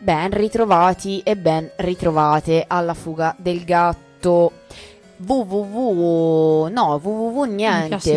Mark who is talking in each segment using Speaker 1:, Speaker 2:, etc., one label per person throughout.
Speaker 1: ben ritrovati e ben ritrovate alla fuga del gatto. Niente,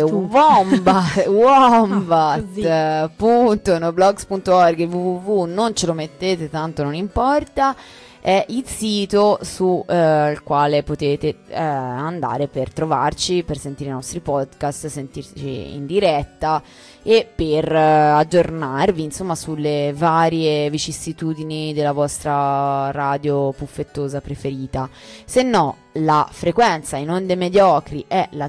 Speaker 1: wombat.noblogs.org. www non ce lo mettete, tanto non importa, è il sito su il quale potete andare per trovarci, per sentire i nostri podcast, sentirci in diretta e per aggiornarvi insomma sulle varie vicissitudini della vostra radio puffettosa preferita. Se no, la frequenza in onde mediocri è la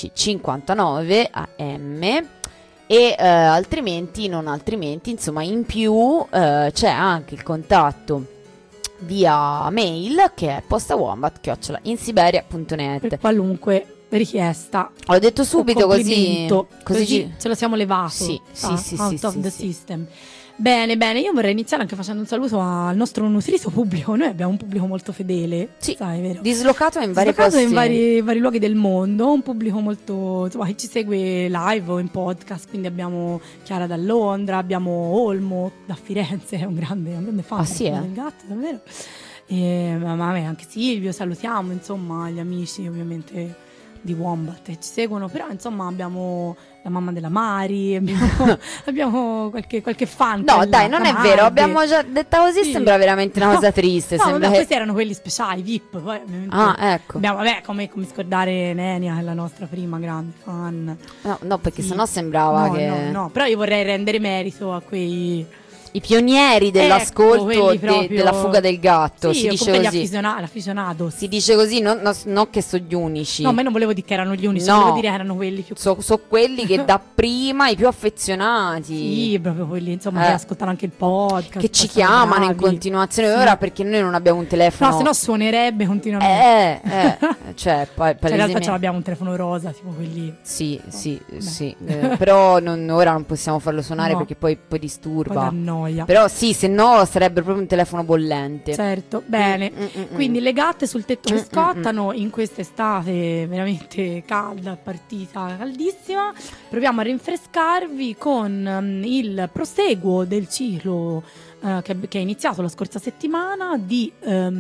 Speaker 1: 1359 AM e altrimenti insomma in più c'è anche il contatto via mail che è postawombat@insiberia.net
Speaker 2: per qualunque richiesta.
Speaker 1: L'ho detto subito così
Speaker 2: ce lo siamo levato.
Speaker 1: Sì,
Speaker 2: out of the system. Bene, io vorrei iniziare anche facendo un saluto al nostro nutrito pubblico. Noi abbiamo un pubblico molto fedele,
Speaker 1: sì,
Speaker 2: sai, vero?
Speaker 1: Dislocato in vari posti,
Speaker 2: in vari luoghi del mondo, un pubblico molto, insomma, che ci segue live o in podcast. Quindi abbiamo Chiara da Londra, abbiamo Olmo da Firenze, è un grande fan del gatto, davvero. E anche Silvio, salutiamo insomma gli amici ovviamente di Wombat che ci seguono, però insomma abbiamo la mamma della Mari, abbiamo qualche fan.
Speaker 1: No dai, non è vero, abbiamo già detta così, sì. Sembra veramente una cosa triste.
Speaker 2: Questi erano quelli speciali, VIP. Poi,
Speaker 1: ecco.
Speaker 2: Abbiamo, come scordare Nenia, che è la nostra prima grande fan.
Speaker 1: No, perché sennò sembrava che...
Speaker 2: No, però io vorrei rendere merito a quei...
Speaker 1: I pionieri dell'ascolto della fuga del gatto,
Speaker 2: sì,
Speaker 1: si dice così.
Speaker 2: L'aficionato.
Speaker 1: Si dice così, non che sono gli unici.
Speaker 2: No, ma io non volevo dire che erano gli unici, volevo dire che erano quelli più...
Speaker 1: Sono quelli che da prima, i più affezionati.
Speaker 2: Sì, proprio quelli, insomma, che ascoltano anche il podcast.
Speaker 1: Che ci chiamano in continuazione, sì. Ora perché noi non abbiamo un telefono...
Speaker 2: No, se no suonerebbe continuamente.
Speaker 1: Cioè,
Speaker 2: in realtà ce l'abbiamo un telefono rosa, tipo quelli...
Speaker 1: Sì. Però ora non possiamo farlo suonare perché poi disturba.
Speaker 2: Poi
Speaker 1: però sì, se no sarebbe proprio un telefono bollente.
Speaker 2: Certo, bene. Quindi le gatte sul tetto che scottano in quest'estate veramente calda, partita caldissima. Proviamo a rinfrescarvi con il proseguo del ciclo che è iniziato la scorsa settimana di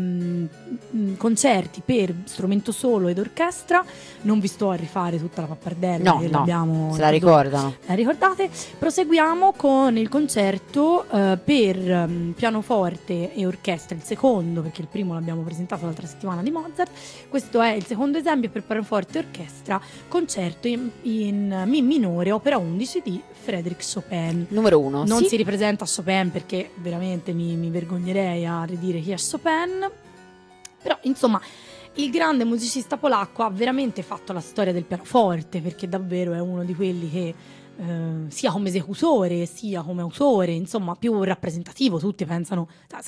Speaker 2: concerti per strumento solo ed orchestra. Non vi sto a rifare tutta la pappardella, che l'abbiamo,
Speaker 1: se la ricordano.
Speaker 2: La ricordate? Proseguiamo con il concerto per pianoforte e orchestra, il secondo, perché il primo l'abbiamo presentato l'altra settimana, di Mozart. Questo è il secondo esempio per pianoforte e orchestra, concerto in Mi minore, opera 11 di Frédéric Chopin.
Speaker 1: Numero 1.
Speaker 2: Non si ripresenta Chopin perché veramente mi vergognerei a ridire chi è Chopin, però insomma il grande musicista polacco ha veramente fatto la storia del pianoforte, perché davvero è uno di quelli che sia come esecutore sia come autore, insomma, più rappresentativo. Tutti pensano a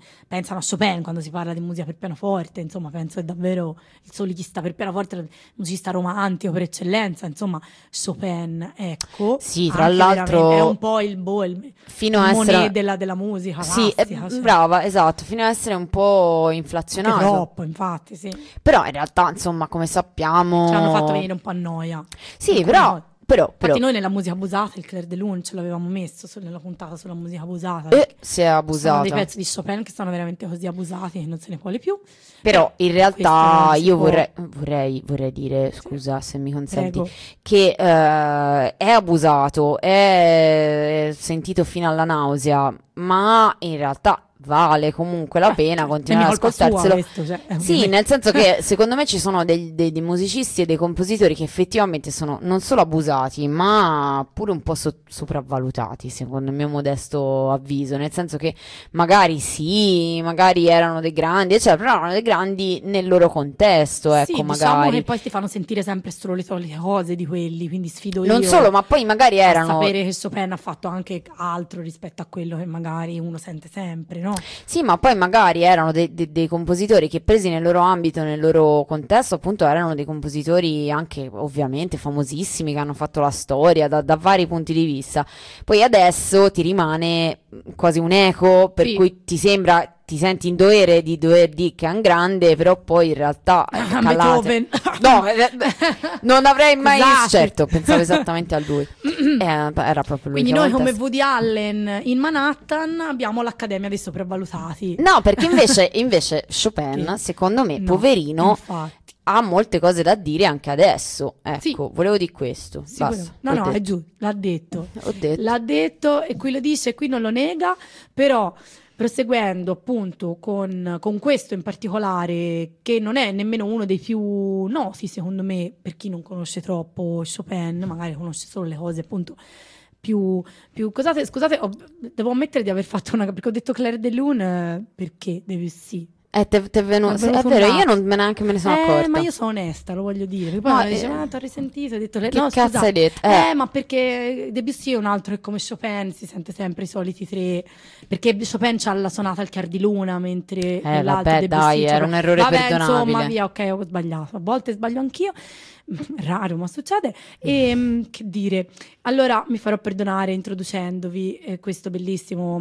Speaker 2: Chopin quando si parla di musica per pianoforte, insomma, penso è davvero il solista per pianoforte, il musicista romantico per eccellenza, insomma, Chopin, ecco.
Speaker 1: Sì, tra l'altro
Speaker 2: è un po' il
Speaker 1: fino a essere
Speaker 2: della musica.
Speaker 1: Sì, brava, esatto, fino a essere un po' inflazionato.
Speaker 2: Anche troppo, infatti, sì.
Speaker 1: Però in realtà, insomma, come sappiamo,
Speaker 2: ci hanno fatto venire un po' a noia.
Speaker 1: Sì, però
Speaker 2: infatti noi nella musica abusata il Clair de Lune ce l'avevamo messo nella puntata sulla musica abusata,
Speaker 1: si è abusata.
Speaker 2: Sono dei pezzi di Chopin che sono veramente così abusati che non se ne vuole più.
Speaker 1: Però in realtà io vorrei dire, scusa se mi consenti, prego, che è abusato, è sentito fino alla nausea, ma in realtà vale comunque la pena continuare ad ascoltarselo. Sì, nel senso che secondo me ci sono dei musicisti e dei compositori che effettivamente sono non solo abusati, ma pure un po' sopravvalutati, secondo il mio modesto avviso, nel senso che magari erano dei grandi, eccetera, però erano dei grandi nel loro contesto, ecco, sì, magari.
Speaker 2: Diciamo che poi ti fanno sentire sempre solo le solite cose di quelli, quindi sfido
Speaker 1: non solo, ma poi magari erano...
Speaker 2: a sapere che Chopin ha fatto anche altro rispetto a quello che magari uno sente sempre, no?
Speaker 1: Sì, ma poi magari erano dei compositori che, presi nel loro ambito, nel loro contesto, appunto erano dei compositori anche ovviamente famosissimi, che hanno fatto la storia da vari punti di vista. Poi adesso ti rimane quasi un eco, per cui ti sembra ti senti in dovere di dover dire che è un grande, però poi in realtà calate. No, non avrei mai, certo, pensavo esattamente a lui. Era proprio lui.
Speaker 2: Quindi noi come Woody Allen in Manhattan abbiamo l'Accademia dei sopravvalutati.
Speaker 1: No, perché invece Chopin, secondo me, poverino, infatti, ha molte cose da dire anche adesso. Ecco, sì, volevo dire questo.
Speaker 2: Sì, no, è giù, l'ha detto. L'ha detto e qui lo dice, qui non lo nega, però proseguendo appunto con questo in particolare, che non è nemmeno uno dei più noti secondo me per chi non conosce troppo Chopin, magari conosce solo le cose appunto più scusate, devo ammettere di aver fatto perché ho detto Clair de Lune perché Debussy.
Speaker 1: È vero, io non neanche me ne sono accorta.
Speaker 2: Ma io sono onesta, lo voglio dire. Poi mi dice, ti ho risentito, hai detto...
Speaker 1: Che cazzo hai detto?
Speaker 2: Ma perché Debussy è un altro che come Chopin si sente sempre i soliti tre, perché Chopin c'ha la sonata al chiar di luna, mentre l'altro
Speaker 1: vabbè,
Speaker 2: Debussy
Speaker 1: dai, era un errore perdonabile.
Speaker 2: Insomma, via, ok, ho sbagliato. A volte sbaglio anch'io. Raro, ma succede. E che dire, allora mi farò perdonare introducendovi questo bellissimo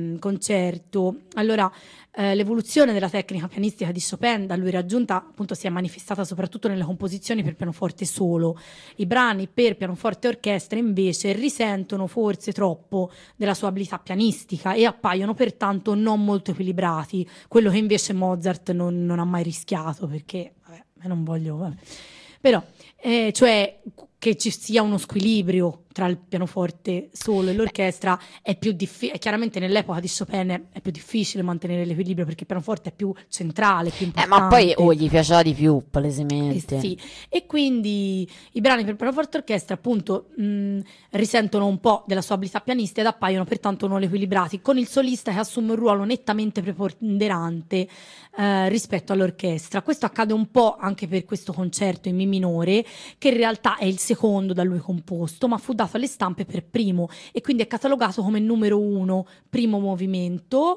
Speaker 2: concerto. Allora, l'evoluzione della tecnica pianistica di Chopin da lui raggiunta appunto si è manifestata soprattutto nelle composizioni per pianoforte solo. I brani per pianoforte e orchestra invece risentono forse troppo della sua abilità pianistica e appaiono pertanto non molto equilibrati, quello che invece Mozart non ha mai rischiato, perché non voglio... Però, cioè che ci sia uno squilibrio tra il pianoforte solo e l'orchestra è più difficile. Chiaramente nell'epoca di Chopin è più difficile mantenere l'equilibrio perché il pianoforte è più centrale, più importante.
Speaker 1: Ma poi gli piaceva di più, palesemente.
Speaker 2: Sì, e quindi i brani per pianoforte e orchestra appunto risentono un po' della sua abilità pianistica ed appaiono pertanto non equilibrati, con il solista che assume un ruolo nettamente preponderante rispetto all'orchestra. Questo accade un po' anche per questo concerto in Mi minore, che in realtà è il secondo da lui composto, ma fu dato alle stampe per primo e quindi è catalogato come numero 1, primo movimento,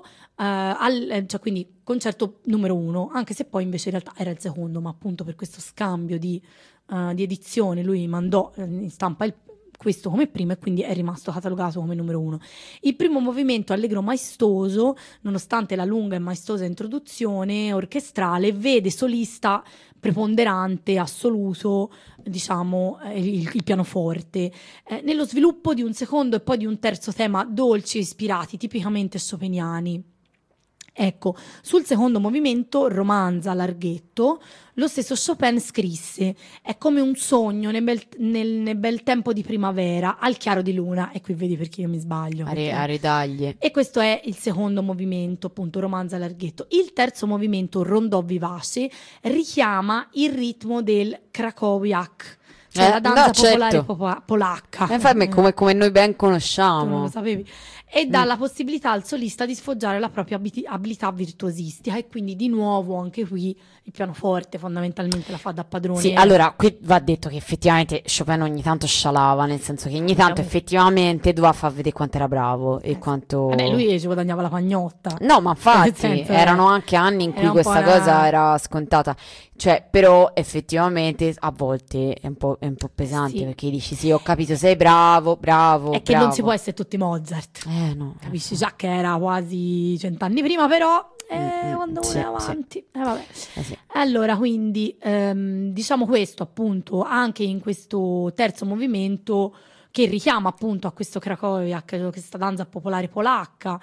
Speaker 2: cioè quindi concerto numero 1, anche se poi invece in realtà era il secondo, ma appunto per questo scambio di edizione lui mandò in stampa questo come primo e quindi è rimasto catalogato come numero 1. Il primo movimento allegro maestoso, nonostante la lunga e maestosa introduzione orchestrale, vede solista preponderante, assoluto, diciamo, il pianoforte, nello sviluppo di un secondo e poi di un terzo tema dolci e ispirati, tipicamente chopiniani. Ecco, sul secondo movimento, romanza, larghetto, lo stesso Chopin scrisse: è come un sogno nel bel tempo di primavera, al chiaro di luna. E qui vedi perché io mi sbaglio.
Speaker 1: A ridaglie.
Speaker 2: E questo è il secondo movimento, appunto, romanza, larghetto. Il terzo movimento, rondò vivace, richiama il ritmo del Krakowiak, cioè la danza popolare polacca.
Speaker 1: Come noi ben conosciamo.
Speaker 2: Tu non lo sapevi. E dà la possibilità al solista di sfoggiare la propria abilità virtuosistica, e quindi di nuovo anche qui il pianoforte fondamentalmente la fa da padrone.
Speaker 1: Sì, allora qui va detto che effettivamente Chopin ogni tanto scialava, nel senso che ogni tanto effettivamente doveva far vedere quanto era bravo e quanto...
Speaker 2: lui ci guadagnava la pagnotta.
Speaker 1: No, ma infatti erano anche anni in cui questa cosa era scontata. Cioè, però effettivamente a volte è un po' pesante, perché dici sì, ho capito, sei bravo. È
Speaker 2: che non si può essere tutti Mozart.
Speaker 1: No.
Speaker 2: Capisci già che era quasi 100 anni prima, però quando uno è avanti. Vabbè.
Speaker 1: Sì.
Speaker 2: Allora, quindi diciamo questo appunto anche in questo terzo movimento, che richiama appunto a questo Krakowiak, questa danza popolare polacca,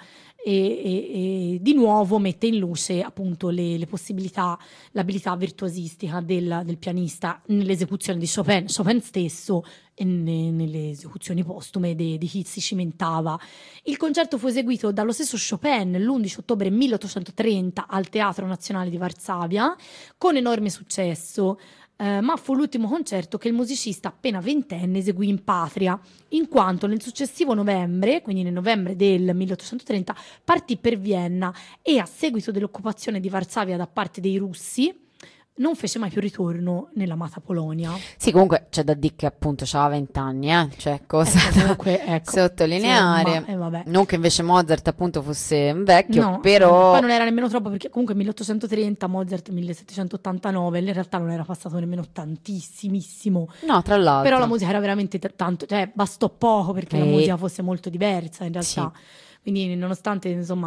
Speaker 2: e di nuovo mette in luce appunto le possibilità, l'abilità virtuosistica del pianista nell'esecuzione di Chopin stesso e nelle esecuzioni postume di chi si cimentava. Il concerto fu eseguito dallo stesso Chopin l'11 ottobre 1830 al Teatro Nazionale di Varsavia con enorme successo. Ma fu l'ultimo concerto che il musicista appena ventenne eseguì in patria, in quanto nel successivo novembre, quindi nel novembre del 1830, partì per Vienna e a seguito dell'occupazione di Varsavia da parte dei russi non fece mai più ritorno nell'amata Polonia.
Speaker 1: Sì, comunque c'è da dire che appunto c'aveva 20 anni, cioè cosa da sottolineare.
Speaker 2: Sì, vabbè.
Speaker 1: Non che invece Mozart appunto fosse un vecchio,
Speaker 2: no,
Speaker 1: però...
Speaker 2: Poi non era nemmeno troppo, perché comunque 1830, Mozart 1789, in realtà non era passato nemmeno tantissimissimo.
Speaker 1: No, tra l'altro.
Speaker 2: Però la musica era veramente tanto, cioè bastò poco perché la musica fosse molto diversa in realtà. Sì. Quindi nonostante insomma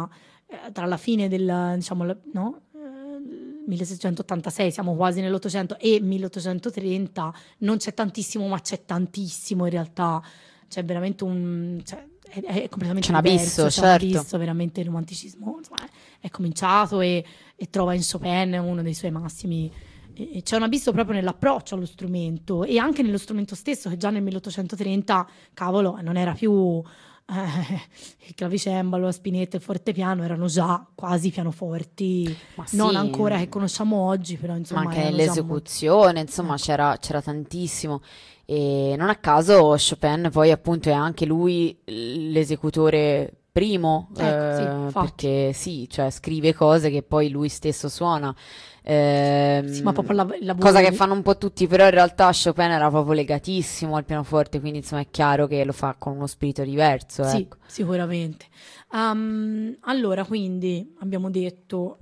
Speaker 2: tra la fine del, diciamo, no? 1686, siamo quasi nell'Ottocento, e 1830 non c'è tantissimo, ma c'è tantissimo in realtà. C'è veramente è completamente
Speaker 1: C'è un
Speaker 2: diverso,
Speaker 1: abisso,
Speaker 2: c'è un
Speaker 1: certo.
Speaker 2: abisso, veramente il romanticismo, insomma, è cominciato e trova in Chopin uno dei suoi massimi. E c'è un abisso proprio nell'approccio allo strumento e anche nello strumento stesso, che già nel 1830, cavolo, non era più il clavicembalo, la spinetta, il fortepiano, erano già quasi pianoforti,
Speaker 1: Ma
Speaker 2: non
Speaker 1: sì,
Speaker 2: ancora che conosciamo oggi, però
Speaker 1: ma
Speaker 2: insomma
Speaker 1: anche
Speaker 2: erano già
Speaker 1: nell'esecuzione, insomma,
Speaker 2: ecco.
Speaker 1: c'era tantissimo. E non a caso Chopin poi appunto è anche lui l'esecutore primo,
Speaker 2: Ecco, sì, infatti.
Speaker 1: perché sì, cioè scrive cose che poi lui stesso suona.
Speaker 2: Sì, ma proprio il lavoro
Speaker 1: Cosa che fanno un po' tutti, però in realtà Chopin era proprio legatissimo al pianoforte, quindi insomma è chiaro che lo fa con uno spirito diverso,
Speaker 2: sì,
Speaker 1: ecco.
Speaker 2: sicuramente. Allora, quindi abbiamo detto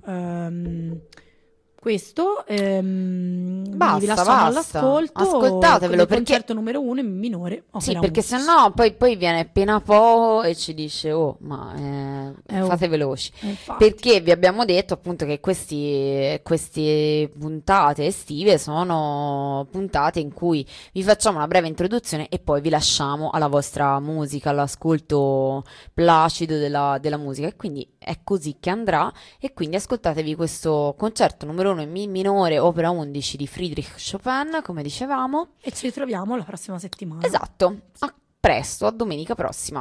Speaker 2: questo, vi
Speaker 1: Basta,
Speaker 2: lasciamo
Speaker 1: basta.
Speaker 2: all'ascolto
Speaker 1: Ascoltatevelo
Speaker 2: del
Speaker 1: perché
Speaker 2: concerto numero 1 in minore,
Speaker 1: sì,
Speaker 2: opera
Speaker 1: perché se
Speaker 2: 11.
Speaker 1: no poi viene appena poco e ci dice, oh, ma
Speaker 2: Oh,
Speaker 1: fate veloci.
Speaker 2: infatti.
Speaker 1: Perché vi abbiamo detto appunto che queste puntate estive sono puntate in cui vi facciamo una breve introduzione e poi vi lasciamo alla vostra musica, all'ascolto placido della musica. E quindi è così che andrà. E quindi ascoltatevi questo concerto numero 1 in Mi minore, opera 11 di Friedrich Chopin, come dicevamo.
Speaker 2: E ci ritroviamo la prossima settimana.
Speaker 1: Esatto, a presto, a domenica prossima.